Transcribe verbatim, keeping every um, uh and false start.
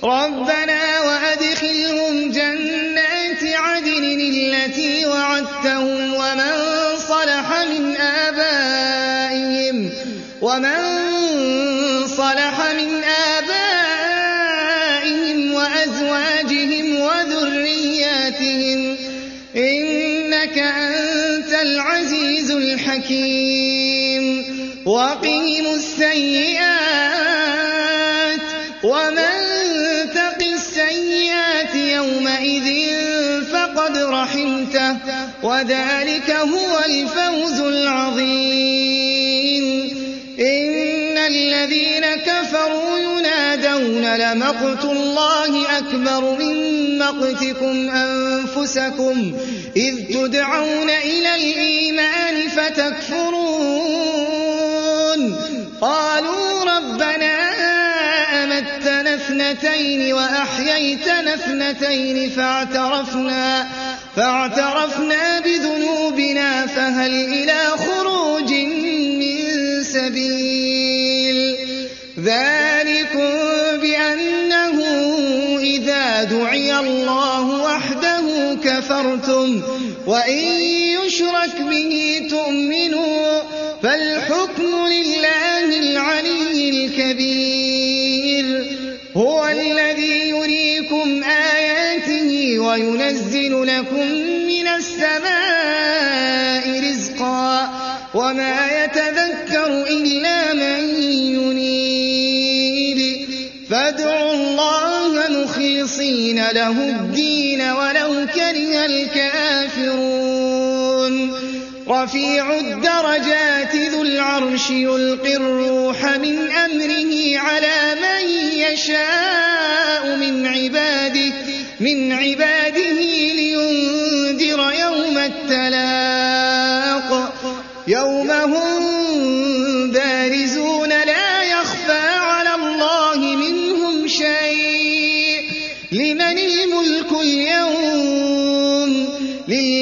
ربنا وأدخلهم جنات عدن التي وعدتهم ومن صلح من آبائهم ومن صلح من آبائهم وأزواجهم وذرياتهم إنك أنت العزيز الحكيم وقهم السيئات ومن تق السيئات يومئذ فقد رحمته وذلك هو الفوز العظيم إن الذين كفروا ينادون لمقت الله أكبر من مقتكم أنفسكم إذ تدعون إلى الإيمان فتكفرون قالوا ربنا أمتنا اثنتين وأحييتنا اثنتين فاعترفنا, فاعترفنا بذنوبنا فهل إلى خروج من سبيل ذلكم بأنه إذا دعي الله وحده كفرتم وإن يشرك به تؤمنوا فالحكم لله العلي الكبير هو الذي يريكم آياته وينزل لكم من السماء رزقا وما يتذكر إلا من ينيب فادعوا الله مخلصين له الدين ولو كره الكافرون رفيع الدرجات ذو العرش يلقي الروح من أمره على من يشاء من عباده من عباده لينذر يوم التلاق يوم هم بارزون لا يخفى على الله منهم شيء لمن الملك اليوم لله